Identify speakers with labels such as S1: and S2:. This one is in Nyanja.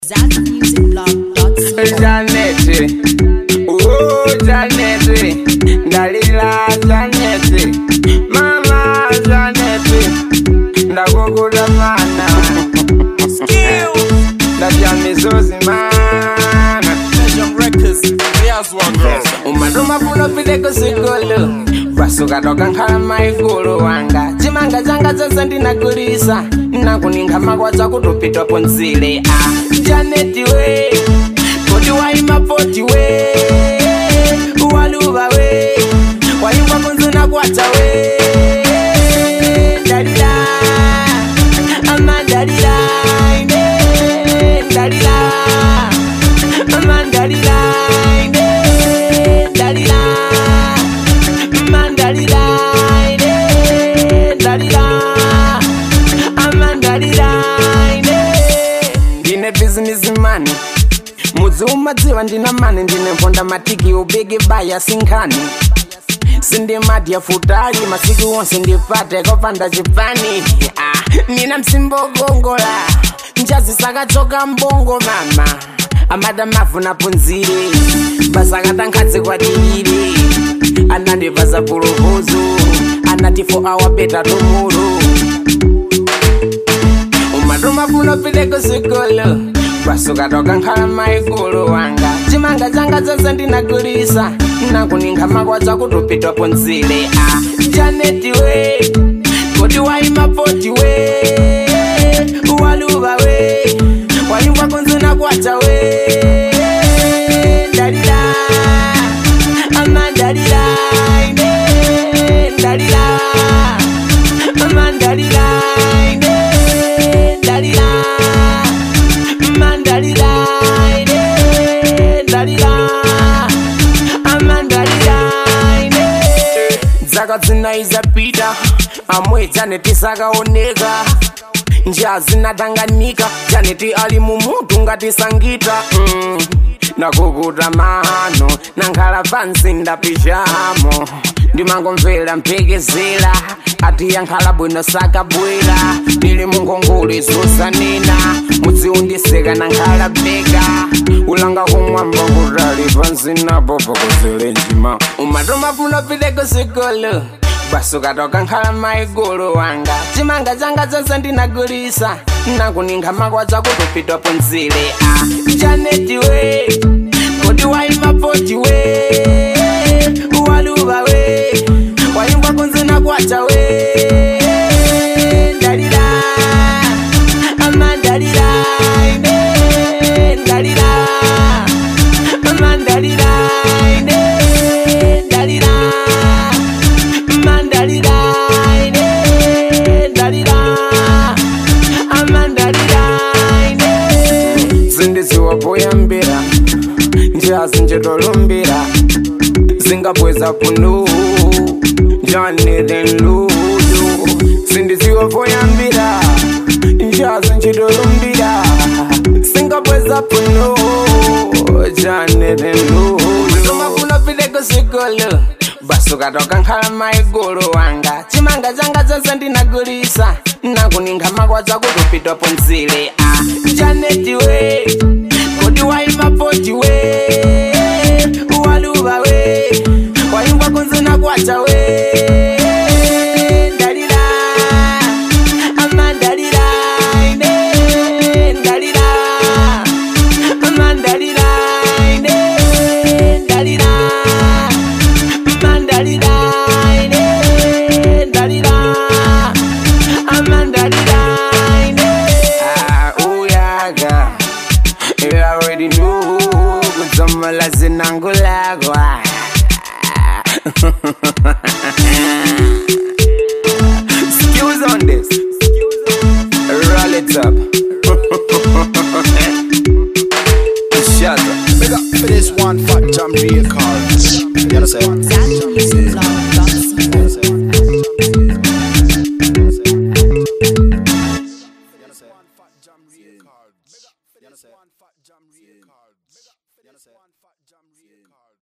S1: Janete, oh Janete, Dalila Janete, Mama Janete, Ndagogula mana, Ndajamizozimana,
S2: Legend Records, there's one girl.
S1: Umaduma pulo pideko sikolo, Basuka toka nkhala maikulu wanga, Chimanga changa zonse ndinagulisa, Nakuninga magwaza kutupitwa ponzile. Janete we, Kodi waima poti we, Uwaluba we, Wayimba kunzuna kwata we, Dalila, Ama Dalila, Dalila, Ama Dalila, Dalila, Ama Dalila, Dalila, Ama Dalila. Ndine business man, Muzuma ziwa ndina mane ndine mponda matiki ubigi baya sinkani. Sindi madia futari masiku wonse ndipate kopanda chipani. Nina msimbo gongola, njazi saka choka mbongo mama. Amada mafu na punzire, basaka tankatsi kwa dilire. Anandi basa puluhuzu, anati 4 hour beta tomorrow. Umaduma pulo pideko sikolo, Basuka toka nkhala maikulu wanga, Chimanga changa zonse ndinagulisa, Nakuninga magwaza kutupitwa ponzile. Janete we, Kodi waima poti we, Uwaluba we, Wayimba kunzuna kwata we, Dalila, Ama Dalila, Dalila, Ama Dalila, Dalila, Ama Dalila, Dalila, Ama Dalila. Zaka zinaiza pita, amwe Janete sakaoneka, njia zinatanganika, Janete ali mumutu ngati sangita. Nakukuta mano, nankhala pansi ndapijamo, ndimangomvera mphekezera, ati yankhala bwino sakabwera, ndili mungongole zosanena, mudziundiseka nankhala beka, ulanga kumwamba kutali pansi napo pakuzele njima. Umaduma pulo pideko sikolo, Basuka toka nkhala maikulu wanga, Chimanga changa zonse ndinagulisa, Nakuninga magwaza kutupitwa ponzile. Janete we, Kodi waima poti we, Uwaluba we, Wayimba kunzuna kwata we, Dalila, Ama Dalila, Dalila, Ama Dalila, Dalila, Ama Dalila, Dalila, Ama Dalila. Zindiziwa poyambira, njia zinjetolumbira, zingabweza punu, Janete nludu. Zindiziwa poyambira, njia zinjetolumbira, zingabweza punu, Janete nludu. Umaduma pulo pideko sikolo, Basuka toka nkhala maikulu wanga, Chimanga changa zonse ndinagulisa, Nakuninga magwaza kutupitwa ponzile. Janete we, Kodi waima poti we, Uwaluba we, Wayimba kunzuna kwata we, Dalila, Ama Dalila, Dalila, Ama Dalila, Dalila, Ama Dalila, Dalila, Ama Dalila. Uyaga, you already know, Kudzamala zinangulagwa.